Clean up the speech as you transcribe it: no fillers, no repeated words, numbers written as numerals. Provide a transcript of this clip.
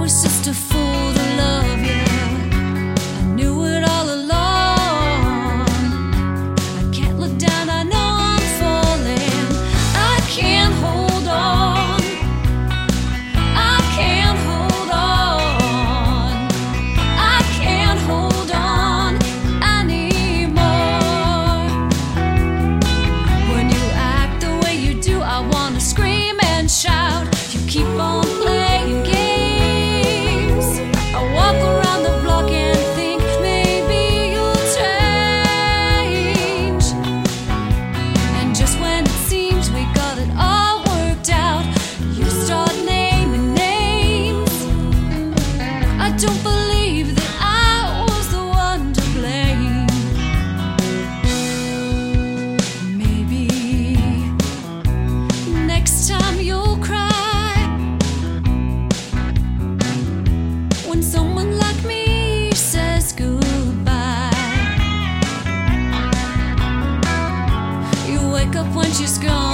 was just a fool to love you. I knew it all along. I can't look down, I know I'm falling. I can't hold on. I can't hold on. I can't hold on anymore. When you act the way you do, I wanna scream and shout. You keep on playing games. I walk around the block and think maybe you'll change. And just when it seems we got it all worked out, you start naming names. I don't believe that I was the one to blame. Maybe next time you'll cry when someone like me says goodbye. You wake up when she's gone.